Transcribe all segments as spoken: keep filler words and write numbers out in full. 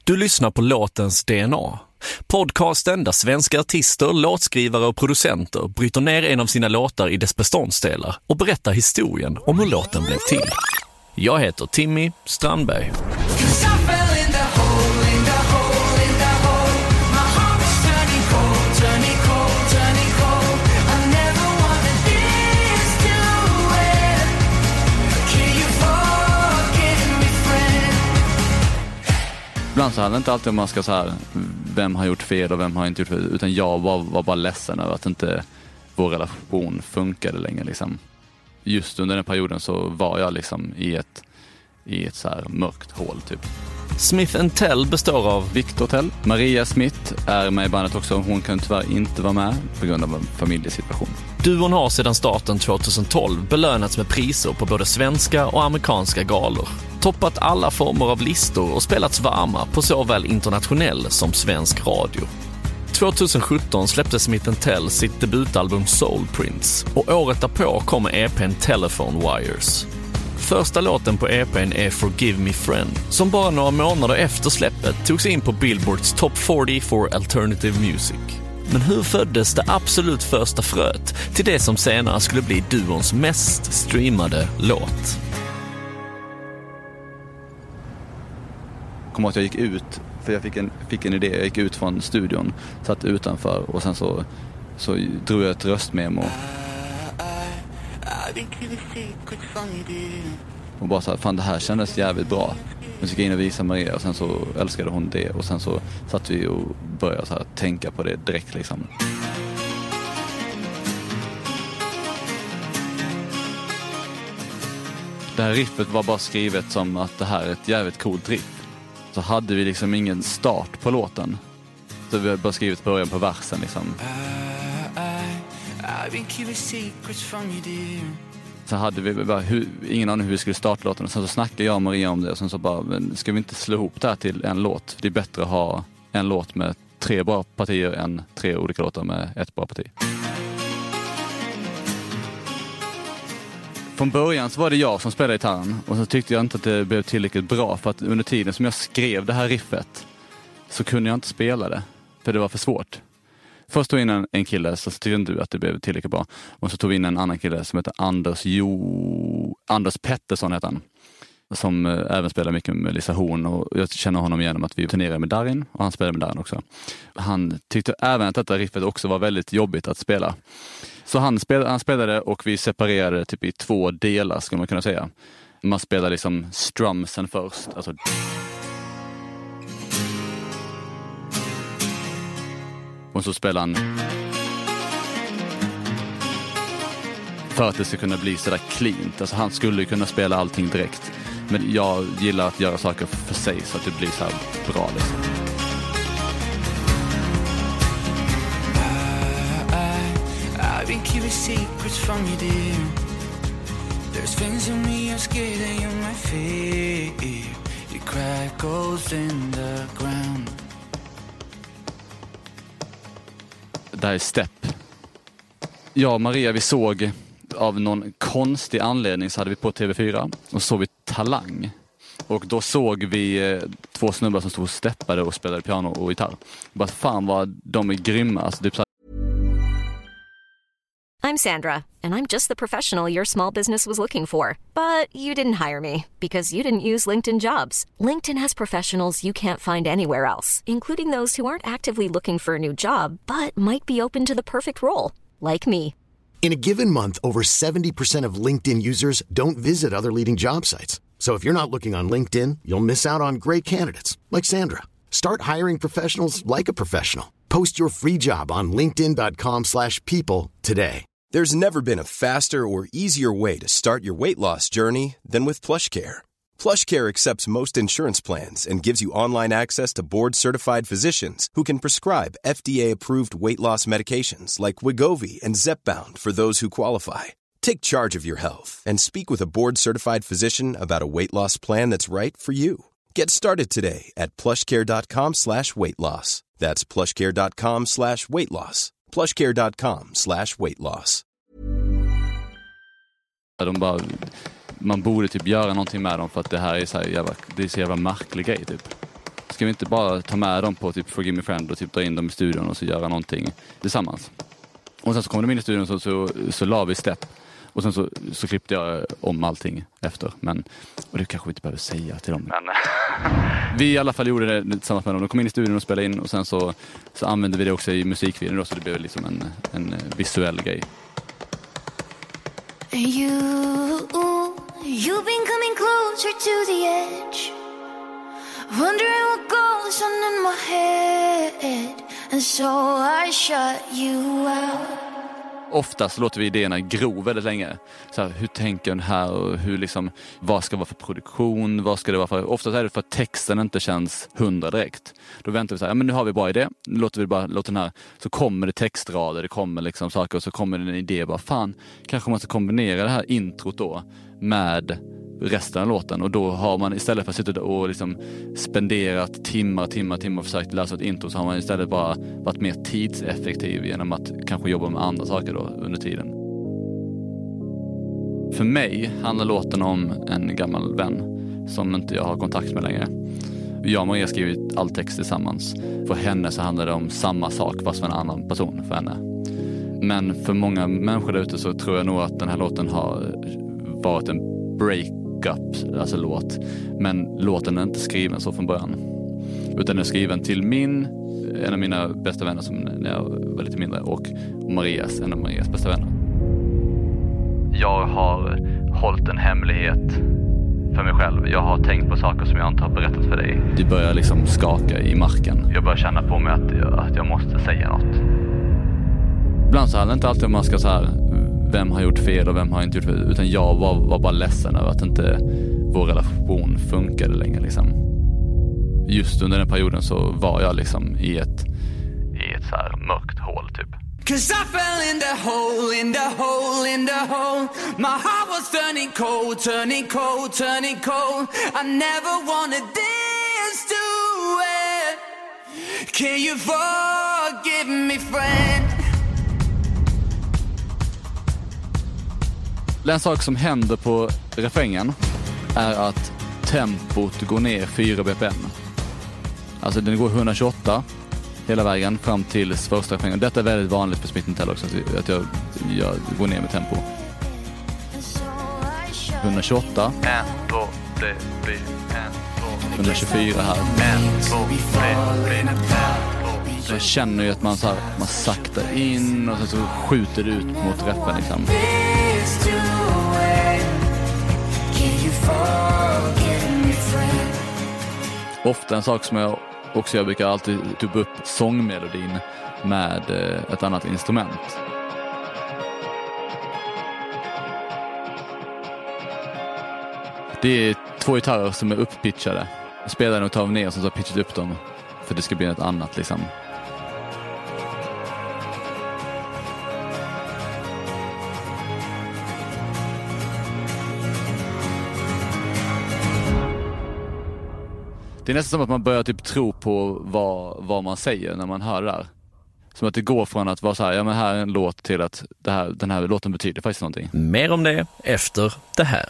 Du lyssnar på Låtens D N A. Podcasten där svenska artister, låtskrivare och producenter bryter ner en av sina låtar i dess beståndsdelar och berättar historien om hur låten blev till. Jag heter Timmy Strandberg. Ibland så handlar det inte alltid om man ska så här, vem har gjort fel och vem har inte gjort fel, utan jag var, var bara ledsen över att inte vår relation funkade längre liksom. Just under den perioden så var jag liksom i ett, i ett så här mörkt hål typ. Smith and Tell består av Victor Tell. Maria Smith är med i bandet också. Hon kan tyvärr inte vara med på grund av en familjesituation. Duon har sedan starten tjugohundratolv belönats med priser på både svenska och amerikanska galor. Toppat alla former av listor och spelats varma på såväl internationell som svensk radio. tjugosjutton släppte Smith and Tell sitt debutalbum Soul Prints och året därpå kommer E P:n Telephone Wires. Första låten på E P:n är Forgive Me Friend, som bara några månader efter släppet tog sig in på Billboards Top fyrtio for Alternative Music. Men hur föddes det absolut första fröet till det som senare skulle bli duons mest streamade låt? Jag kommer att jag gick ut, för jag fick en, fick en idé, jag gick ut från studion, satt utanför och sen så, så drog jag ett röstmemo. Och bara så här, fan det här kändes jävligt bra. Men så gick jag in och visade Maria och sen så älskade hon det. Och sen så satt vi och började så här, tänka på det direkt liksom. Det här riffet var bara skrivet som att det här är ett jävligt coolt riff. Så hade vi liksom ingen start på låten. Så vi hade bara skrivit början på versen liksom. Så hade vi bara hur, ingen aning hur vi skulle starta låten. Och sen så snackade jag och Maria om det. Och sen så bara, men ska vi inte slå ihop det här till en låt? Det är bättre att ha en låt med tre bra partier än tre olika låtar med ett bra parti. Från början så var det jag som spelade gitarren. Och så tyckte jag inte att det blev tillräckligt bra. För att under tiden som jag skrev det här riffet så kunde jag inte spela det. För det var för svårt. Först tog in en, en kille så tyckte inte du att det blev tillräckligt bra. Och så tog vi in en annan kille som heter Anders Jo... Anders Pettersson heter han. Som eh, även spelar mycket med Lisa Horn. Och jag känner honom genom att vi turnerade med Darin. Och han spelade med Darin också. Han tyckte även att detta riffet också var väldigt jobbigt att spela. Så han spelade, han spelade och vi separerade typ i två delar skulle man kunna säga. Man spelade liksom strumsen först. Alltså... Och så spelar han för att det ska kunna bli sådär cleant. Alltså han skulle kunna spela allting direkt. Men jag gillar att göra saker för sig så att det blir så här bra liksom. I've been keeping secrets from you, dear. There's things in me I'm scared that you might fear. You cry goes in the ground. Det här är Step. Jag och Maria, vi såg av någon konstig anledning så hade vi på T V fyra och såg vi Talang. Och då såg vi två snubbar som stod och steppade och spelade piano och gitarr. Bara fan vad de är grymma. Alltså, typ så här. I'm Sandra, and I'm just the professional your small business was looking for. But you didn't hire me because you didn't use LinkedIn Jobs. LinkedIn has professionals you can't find anywhere else, including those who aren't actively looking for a new job, but might be open to the perfect role, like me. In a given month, over seventy percent of LinkedIn users don't visit other leading job sites. So if you're not looking on LinkedIn, you'll miss out on great candidates, like Sandra. Start hiring professionals like a professional. Post your free job on linkedin dot com slash people today. There's never been a faster or easier way to start your weight loss journey than with PlushCare. PlushCare accepts most insurance plans and gives you online access to board-certified physicians who can prescribe F D A-approved weight loss medications like Wegovy and Zepbound for those who qualify. Take charge of your health and speak with a board-certified physician about a weight loss plan that's right for you. Get started today at plushcare.com slash weight loss. That's plushcare.com slash weight loss. plushcare.com slash weight loss. De bara, man borde typ göra någonting med dem för att det här är så här jävla, det är så jävla märklig grej typ. Ska vi inte bara ta med dem på typ Forgive Me Friend och typ dra in dem i studion och så göra någonting tillsammans. Och sen så kom de in i studion så, så, så la vi Step. Och sen så, så klippte jag om allting efter. Men, och det kanske vi inte behöver säga till dem. Men vi i alla fall gjorde det tillsammans med dem. De kom in i studion och spelade in. Och sen så, så använde vi det också i musikvideon. Så det blev liksom en, en visuell grej. You, you've been coming closer to the edge. Wondering what goes on in my head. And so I shut you out. Oftast låter vi idéerna gro väldigt länge. Så här, hur tänker den här och hur liksom, vad ska det vara för produktion, vad ska det vara för... Oftast är det för att texten inte känns hundra direkt. Då väntar vi så här, ja men nu har vi bra idé, nu låter vi bara låta den här, så kommer det textrader, det kommer liksom saker och så kommer det en idé, bara fan, kanske man ska kombinera det här introt då med resten av låten, och då har man istället för att sitta och liksom spenderat timmar, timmar, timmar och försökt läsa ett intro, så har man istället bara varit mer tidseffektiv genom att kanske jobba med andra saker då under tiden. För mig handlar låten om en gammal vän som inte jag har kontakt med längre. Jag och Maria har skrivit all text tillsammans. För henne så handlar det om samma sak fast för en annan person för henne. Men för många människor där ute så tror jag nog att den här låten har varit en break-up, alltså låt. Men låten är inte skriven så från början. Utan den är skriven till min, en av mina bästa vänner som när jag var lite mindre, och Marias, en av Marias bästa vänner. Jag har hållit en hemlighet för mig själv. Jag har tänkt på saker som jag inte har berättat för dig. Det börjar liksom skaka i marken. Jag börjar känna på mig att jag, att jag måste säga något. Ibland så handlar det inte alltid om man ska så här, vem har gjort fel och vem har inte gjort fel, utan jag var, var bara ledsen över att inte vår relation funkade längre liksom. Just under den perioden så var jag liksom i ett i ett så här mörkt hål typ. Cause I fell in the hole, in the hole, in the hole. My heart was turning cold, turning cold, turning cold. I never wanted this to end. Can you forgive me, friend? En sak som händer på refrängen är att tempot går ner fyra B P M. Alltså den går etthundratjugoåtta hela vägen fram till första refrängen. Detta är väldigt vanligt på Smith and Tell också, att jag, jag går ner med tempo. etthundratjugoåtta. ett, två, tre, fyra, ett, två. etthundratjugofyra här. ett, två, tre, fyra, så jag känner ju att man, så här, man saktar in och så skjuter det ut mot reppen liksom. Ofta en sak som jag också jag brukar alltid typ upp sångmelodin med ett annat instrument. Det är två gitarrer som är upppitchade. Jag spelar en oktav ner och så har jag pitchat upp dem för det ska bli något annat liksom. Det är nästan som att man börjar typ tro på vad, vad man säger när man hör det där. Som att det går från att vara så här, ja men här är en låt till att det här, den här låten betyder faktiskt någonting. Mer om det efter det här.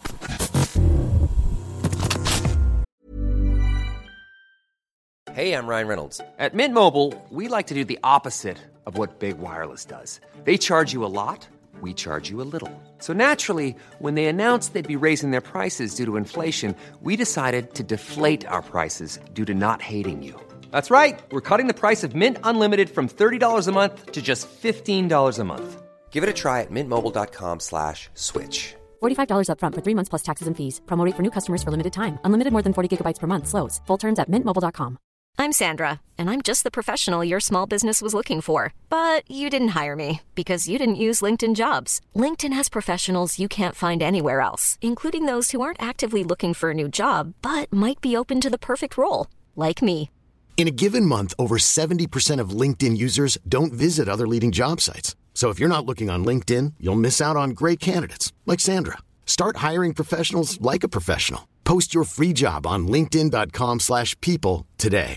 Hey, I'm Ryan Reynolds. At Mint Mobile, we like to do the opposite of what Big Wireless does. They charge you a lot. We charge you a little. So naturally, when they announced they'd be raising their prices due to inflation, we decided to deflate our prices due to not hating you. That's right. We're cutting the price of Mint Unlimited from thirty dollars a month to just fifteen dollars a month. Give it a try at mintmobile.com slash switch. forty-five dollars up front for three months plus taxes and fees. Promo rate for new customers for limited time. Unlimited more than forty gigabytes per month. Slows full terms at mint mobile dot com. I'm Sandra, and I'm just the professional your small business was looking for. But you didn't hire me because you didn't use LinkedIn Jobs. LinkedIn has professionals you can't find anywhere else, including those who aren't actively looking for a new job, but might be open to the perfect role, like me. In a given month, over seventy percent of LinkedIn users don't visit other leading job sites. So if you're not looking on LinkedIn, you'll miss out on great candidates like Sandra. Start hiring professionals like a professional. Post your free job on linkedin dot com slash people today.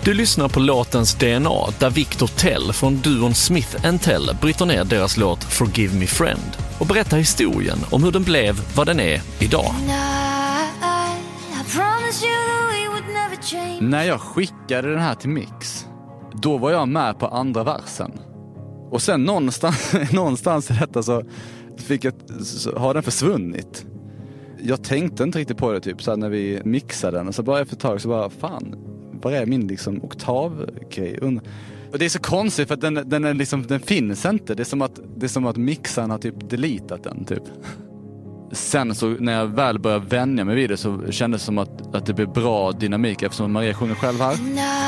Du lyssnar på låtens D N A där Victor Tell från duon Smith and Tell bryter ner deras låt Forgive Me Friend och berättar historien om hur den blev vad den är idag. När jag skickade den här till Mix, då var jag med på andra versen. Och sen någonstans, någonstans i detta så fick jag, så har den försvunnit. Jag tänkte inte riktigt på det typ så här när vi mixade den. Och så bara efter ett tag så bara, fan, vad är min liksom oktavgrej? Och det är så konstigt för att den, den, är liksom, den finns inte. Det är som att, det är som att mixaren har typ deletat den typ. Sen så när jag väl började vänja mig vid det så kändes det som att, att det blev bra dynamik eftersom Maria sjunger själv här.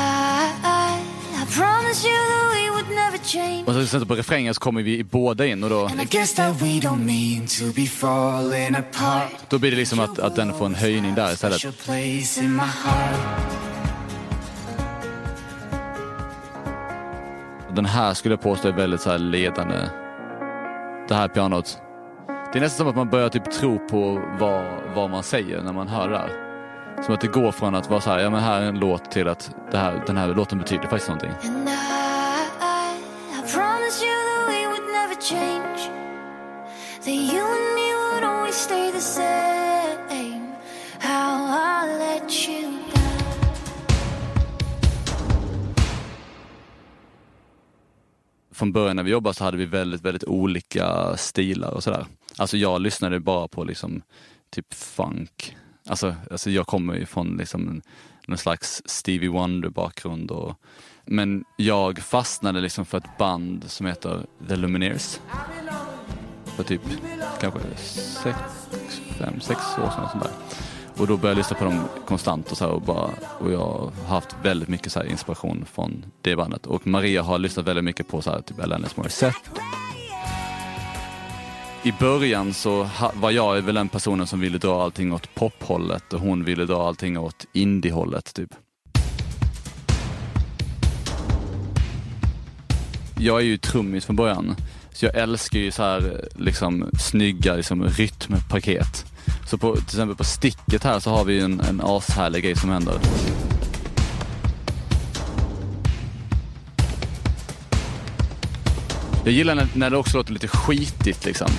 Och så sen på refrängen så kommer vi båda in och då då blir det liksom att, att den får en höjning där istället. Den här skulle jag påstå är väldigt så här ledande. Det här pianot. Det är nästan som att man börjar typ tro på vad, vad man säger när man hör det här. Som att det går från att vara så här, ja men här är en låt till att det här, den här låten betyder faktiskt någonting. Från början när vi jobbade så hade vi väldigt, väldigt olika stilar och sådär. Alltså jag lyssnade bara på liksom typ funk. Alltså, alltså jag kommer ju från liksom någon slags Stevie Wonder-bakgrund. Och, men jag fastnade liksom för ett band som heter The Lumineers. För typ kanske sex, fem, sex år sedan. Sånt där. Och då började jag lyssna på dem konstant och så här, och, bara, och jag har haft väldigt mycket så här inspiration från det bandet. Och Maria har lyssnat väldigt mycket på så här, typ Alanis Morissette. I början så ha, var jag väl en personen som ville dra allting åt pophållet och hon ville dra allting åt indiehållet typ. Jag är ju trummis från början. Så jag älskar ju så här liksom snygga liksom rytmpaket. Så på, till exempel på sticket här så har vi en, en ashärlig grej som händer. Jag gillar när, när det också låter lite skitigt liksom.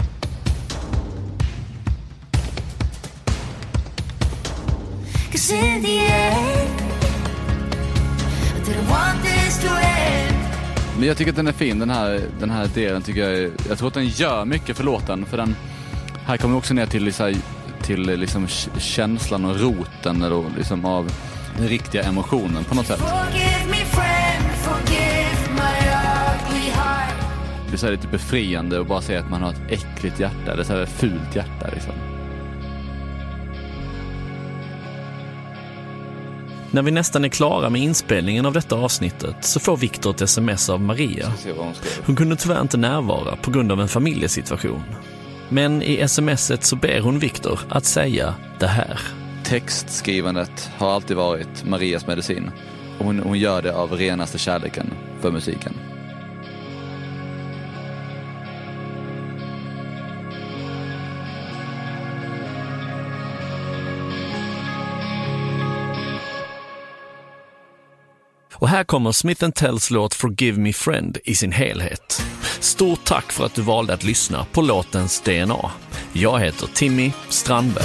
Men jag tycker att den är fin, den här, den här delen tycker jag är, jag tror att den gör mycket för låten, för den här kommer också ner till, till liksom känslan och roten eller liksom av den riktiga emotionen på något sätt. Det är så här lite befriande att bara säga att man har ett äckligt hjärta eller så här ett fult hjärta liksom. När vi nästan är klara med inspelningen av detta avsnittet så får Victor ett sms av Maria. Hon kunde tyvärr inte närvara på grund av en familjesituation. Men i smset så ber hon Victor att säga det här. Textskrivandet har alltid varit Marias medicin. Och hon, hon gör det av renaste kärleken för musiken. Och här kommer Smith and Tells låt Forgive Me Friend i sin helhet. Stort tack för att du valde att lyssna på låtens D N A. Jag heter Timmy Strandberg.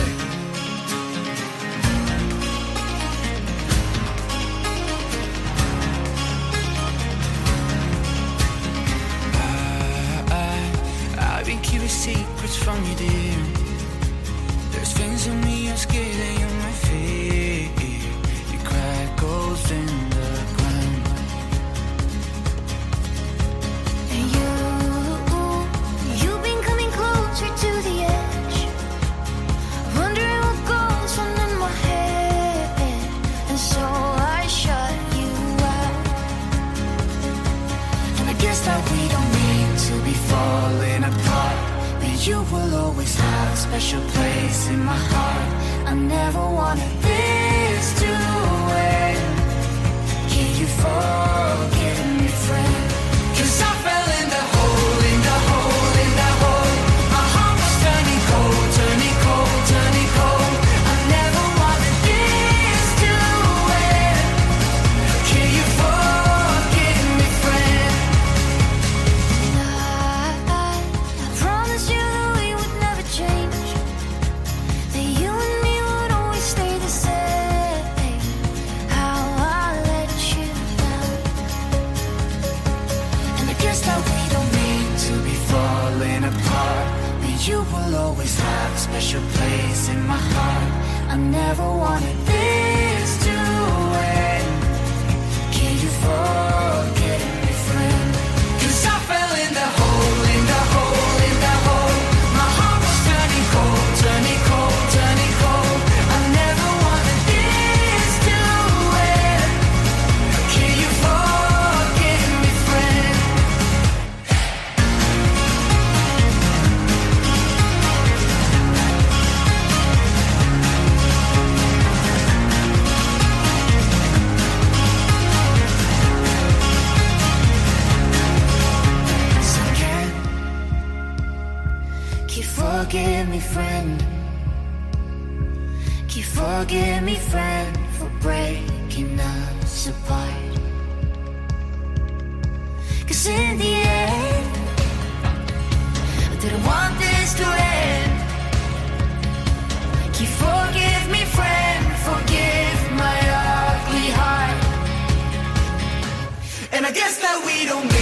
I've been keeping secrets from you, dear. There's things in me I'm scared that you might fear. You cry goes in the ground. And you, you've been coming closer to the edge, wondering what goes on in my head. And so I shut you out. And I guess that we don't mean to be falling apart, but you will always have a special place in my heart. I never wanted this to end. Can you forgive me, friend? 'Cause I fell in the hole, in the hole, in the hole. My heart was turning cold, turning cold, turning cold. I never wanted this to end. You will always have a special place in my heart. I never wanted this to end. Can you forget me, friend? 'Cause I fell in the hole, in the hole, in the hole. My heart was turning cold, turning cold, turning cold. I never wanted this to end. Can you forget me, friend? Forgive me, friend. Can you forgive me, friend, for breaking us apart? 'Cause in the end, I didn't want this to end. Can you forgive me, friend, forgive my ugly heart? And I guess that we don't